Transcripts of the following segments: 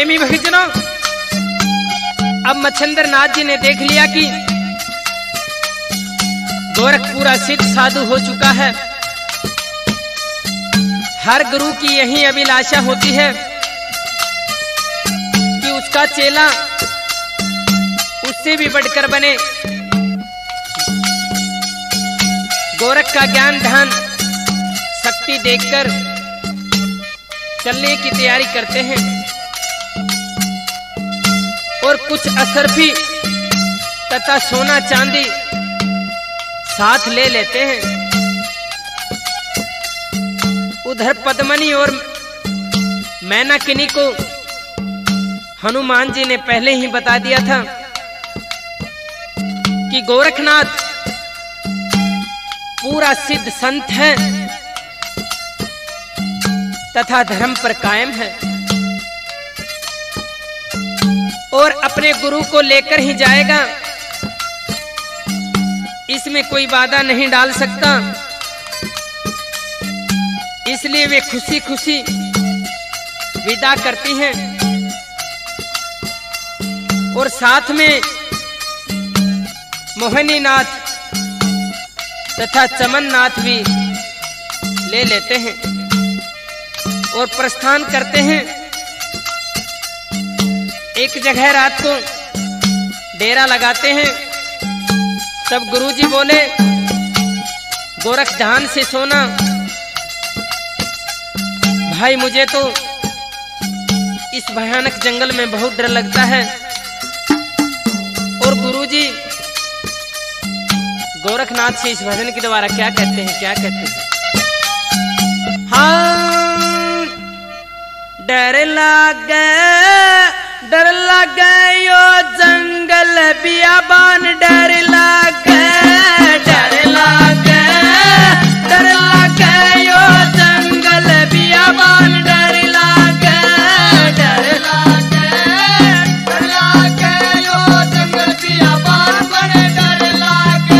प्रेमी भक्तजनों, अब मच्छिंद्र नाथ जी ने देख लिया कि गोरख पूरा सिद्ध साधु हो चुका है। हर गुरु की यही अभिलाषा होती है कि उसका चेला उससे भी बढ़कर बने। गोरख का ज्ञान ध्यान शक्ति देखकर चलने की तैयारी करते हैं और कुछ असरफी तथा सोना चांदी साथ ले लेते हैं। उधर पद्मनी और मैनाकिनी को हनुमान जी ने पहले ही बता दिया था कि गोरखनाथ पूरा सिद्ध संत है तथा धर्म पर कायम है और अपने गुरु को लेकर ही जाएगा, इसमें कोई बाधा नहीं डाल सकता। इसलिए वे खुशी खुशी विदा करती हैं और साथ में मोहिनीनाथ तथा चमननाथ भी ले लेते हैं और प्रस्थान करते हैं। एक जगह रात को डेरा लगाते हैं। तब गुरुजी बोले, गोरख ध्यान से सोना। भाई मुझे तो इस भयानक जंगल में बहुत डर लगता है। और गुरुजी गोरखनाथ से इस भजन के द्वारा क्या कहते हैं, क्या कहते हैं? हाँ, डर लागे यो जंगल बियाबान, डर लागे यो जंगल बियाबान, डर लागे यो जंगल बियाबान, बड़े डर लागे।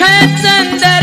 है चंदन